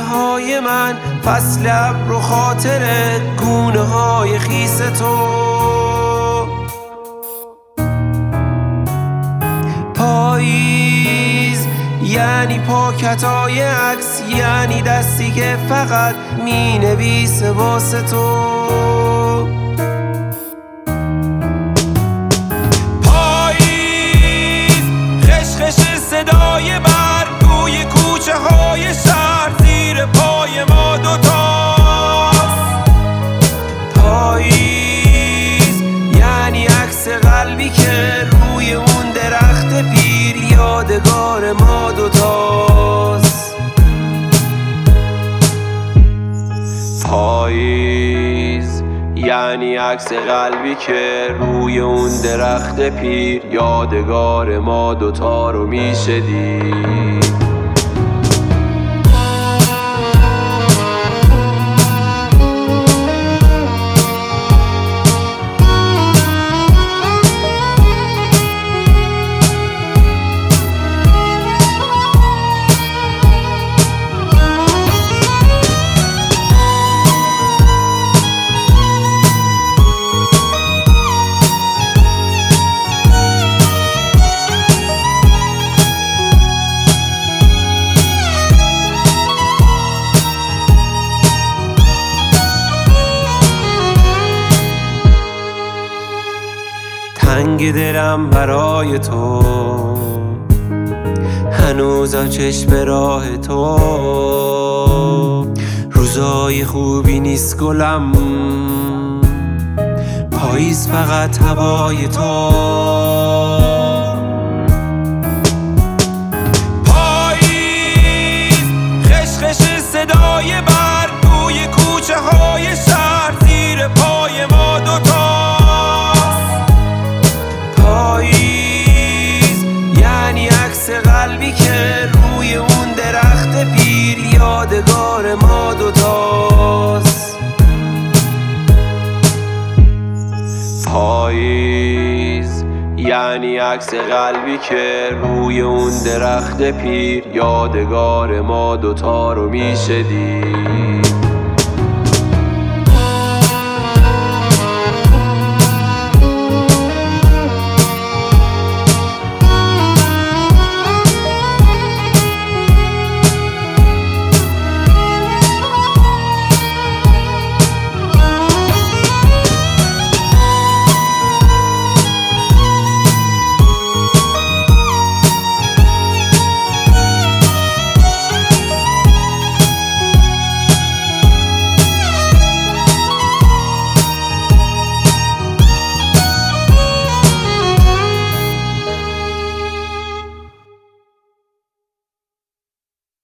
های من، فصل ابر و خاطر گونه های خیس تو. پاییز یعنی پاکتای عکس، یعنی دستی که فقط می نویسه واسه تو. پاییز خشخش صدای برگ توی کوچه های شهر، زیر پای ما دوتاست. پاییز یعنی عکس قلبی که روی اون درخت پیر، یادگار ما دوتاست. پاییز یعنی عکس قلبی که روی اون درخت پیر، یادگار ما دوتا رو میشه دید. تنگ دلم برای تو، هنوزم چشم به راه تو. روزای خوبی نیست گلم، پاییز فقط هوای تو. پاییز خشخش صدای برگ توی کوچه های شهر، زیر پای ما دوتا. پاییز یعنی عکس قلبی که روی اون درخت پیر، یادگار ما دوتاست. پاییز یعنی عکس قلبی که روی اون درخت پیر، یادگار ما دوتا رو میشه دید.